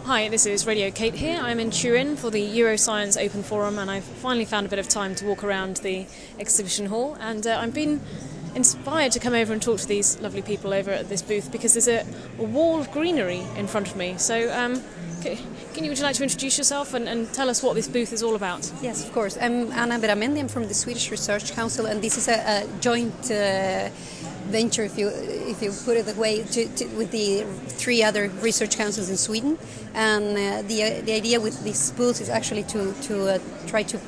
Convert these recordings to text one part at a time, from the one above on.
Hi, this is Radio Kate here. I'm in Turin for the Euroscience Open Forum, and I've finally found a bit of time to walk around the exhibition hall, and I've been inspired to come over and talk to these lovely people over at this booth because there's a wall of greenery in front of me. So would you like to introduce yourself and tell us what this booth is all about? Yes, of course. I'm Anna Beramendi. I'm from the Swedish Research Council, and this is a joint venture, if you put it that way, with the three other research councils in Sweden. And the idea with this booth is actually to try to,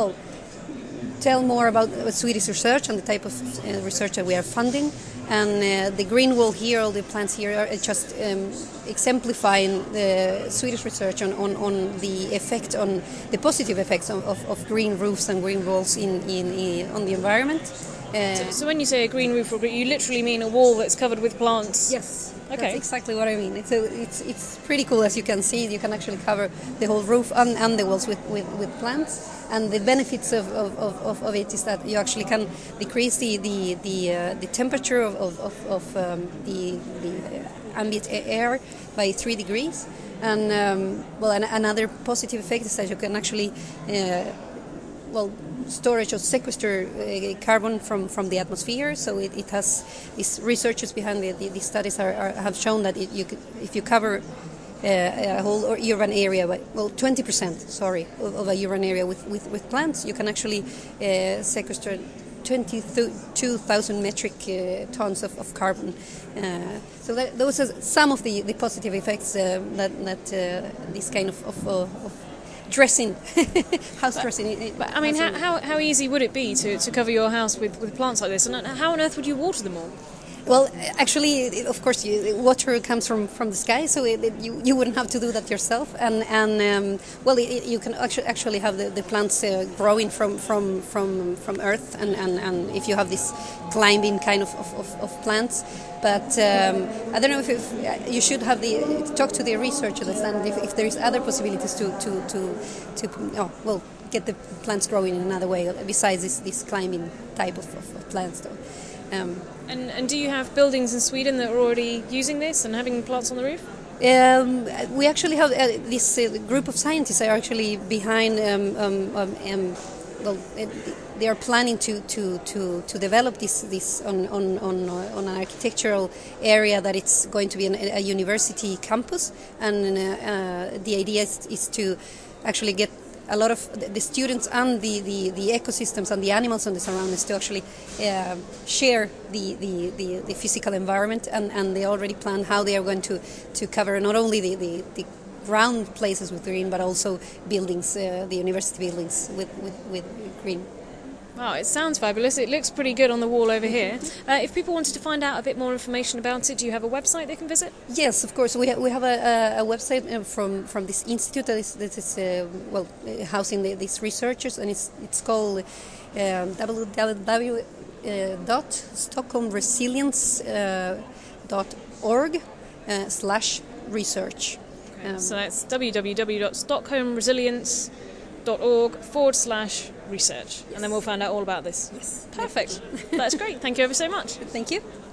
tell more about Swedish research and the type of research that we are funding. And the green wall here, all the plants here, are just exemplifying the Swedish research on the effect, on the positive effects of green roofs and green walls on the environment. So when you say a green roof, you literally mean a wall that's covered with plants? Yes. Okay. That's exactly what I mean. So it's pretty cool, as you can see. You can actually cover the whole roof and the walls with plants. And the benefits of it is that you actually can decrease the temperature of the ambient air by 3 degrees. And another positive effect is that you can actually storage or sequester carbon from the atmosphere. So it has these researchers behind the studies have shown that if you cover a whole urban area, 20% of a urban area with plants, you can actually sequester 22,000 metric tons of carbon. So those are some of the positive effects that this kind of dressing, house dressing. But I mean, how easy would it be to cover your house with plants like this? And how on earth would you water them all? Well, actually, of course, water comes from the sky, so you wouldn't have to do that yourself. You can actually have the plants growing from earth, and if you have this climbing kind of plants. But I don't know if you should have talk to the researchers and if there is other possibilities to get the plants growing in another way besides this climbing type of plants, though. And do you have buildings in Sweden that are already using this and having plants on the roof? We actually have this group of scientists are actually behind. They are planning to develop this on an architectural area that it's going to be a university campus, and the idea is to actually get a lot of the students and the ecosystems and the animals and the surroundings to actually share the physical environment, and they already plan how they are going to cover not only the ground places with green, but also buildings, the university buildings with green. Wow, it sounds fabulous. It looks pretty good on the wall over here. If people wanted to find out a bit more information about it, do you have a website they can visit? Yes, of course. We have a website from this institute that is housing these researchers, and it's called www.stockholmresilience.org/research. So that's www.stockholmresilience.org/research, and then we'll find out all about this. Yes. Perfect. That's great. Thank you ever so much. Thank you.